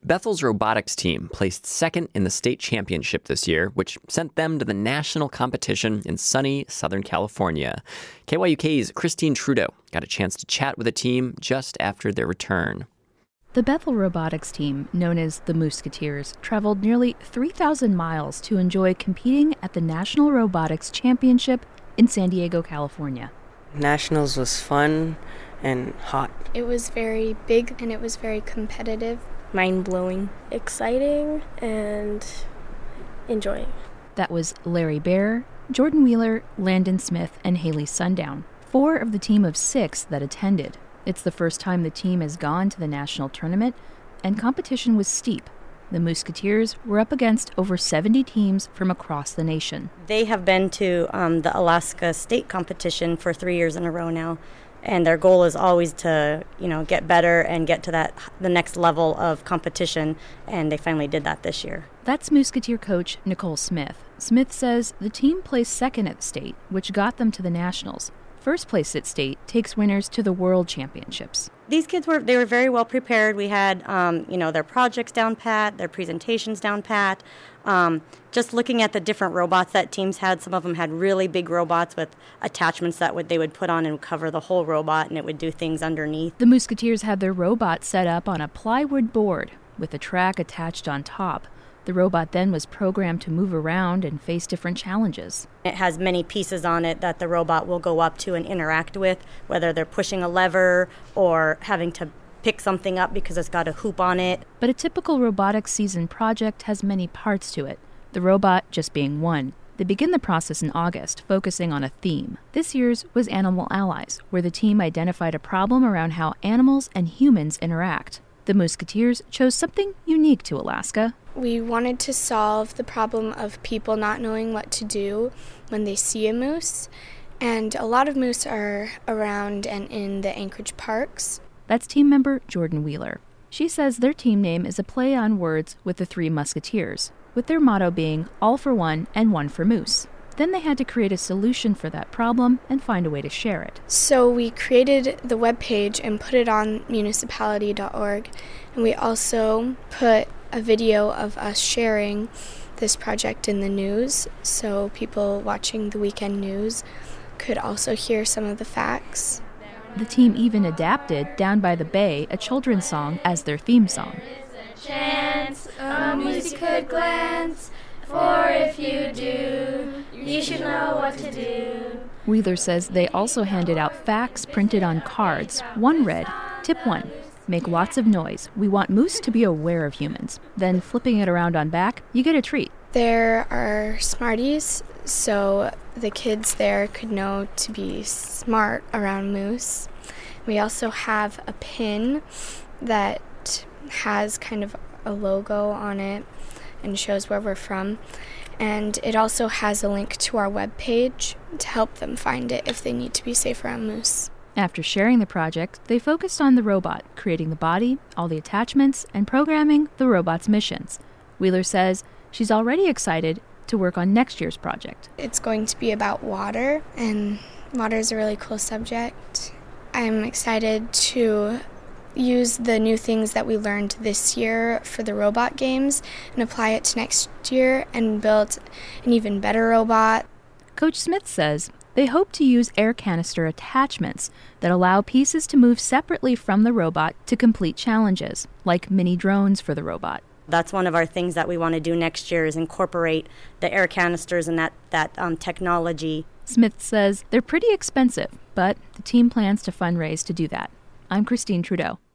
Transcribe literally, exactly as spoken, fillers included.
Bethel's robotics team placed second in the state championship this year, which sent them to the national competition in sunny Southern California. K Y U K's Christine Trudeau got a chance to chat with the team just after their return. The Bethel robotics team, known as the Musketeers, traveled nearly three thousand miles to enjoy competing at the National Robotics Championship in San Diego, California. Nationals was fun and hot. It was very big and it was very competitive. Mind-blowing, exciting, and enjoying. That was Larry Bear, Jordan Wheeler, Landon Smith, and Haley Sundown, four of the team of six that attended. It's the first time the team has gone to the national tournament, and competition was steep. The Musketeers were up against over seventy teams from across the nation. They have been to um, the Alaska State competition for three years in a row now. And their goal is always to, you know, get better and get to that the next level of competition, and they finally did that this year. That's Musketeer coach Nicole Smith. Smith says the team placed second at state, which got them to the nationals. First place at state takes winners to the World Championships. These kids were they were very well prepared. We had, um, you know, their projects down pat, their presentations down pat. Um, just looking at the different robots that teams had, some of them had really big robots with attachments that would they would put on and cover the whole robot, and it would do things underneath. The Musketeers had their robot set up on a plywood board with a track attached on top. The robot then was programmed to move around and face different challenges. It has many pieces on it that the robot will go up to and interact with, whether they're pushing a lever or having to pick something up because it's got a hoop on it. But a typical robotics season project has many parts to it, the robot just being one. They begin the process in August, focusing on a theme. This year's was Animal Allies, where the team identified a problem around how animals and humans interact. The Musketeers chose something unique to Alaska. We wanted to solve the problem of people not knowing what to do when they see a moose, and a lot of moose are around and in the Anchorage parks. That's team member Jordan Wheeler. She says their team name is a play on words with the Three Musketeers, with their motto being all for one and one for moose. Then they had to create a solution for that problem and find a way to share it. So we created the webpage and put it on municipality dot org, and we also put a video of us sharing this project in the news, so people watching the weekend news could also hear some of the facts. The team even adapted Down by the Bay, a children's song, as their theme song. There's a chance a moosey could glance, for if you do, you should know what to do. Wheeler says they also handed out facts printed on cards. One read, Tip one, make lots of noise. We want moose to be aware of humans. Then flipping it around on back, you get a treat. There are Smarties, so the kids there could know to be smart around moose. We also have a pin that has kind of a logo on it and shows where we're from. And it also has a link to our webpage to help them find it if they need to be safe around moose. After sharing the project, they focused on the robot, creating the body, all the attachments, and programming the robot's missions. Wheeler says she's already excited to work on next year's project. It's going to be about water, and water is a really cool subject. I'm excited to use the new things that we learned this year for the robot games and apply it to next year and build an even better robot. Coach Smith says they hope to use air canister attachments that allow pieces to move separately from the robot to complete challenges, like mini drones for the robot. That's one of our things that we want to do next year is incorporate the air canisters and that, that um, technology. Smith says they're pretty expensive, but the team plans to fundraise to do that. I'm Christine Trudeau.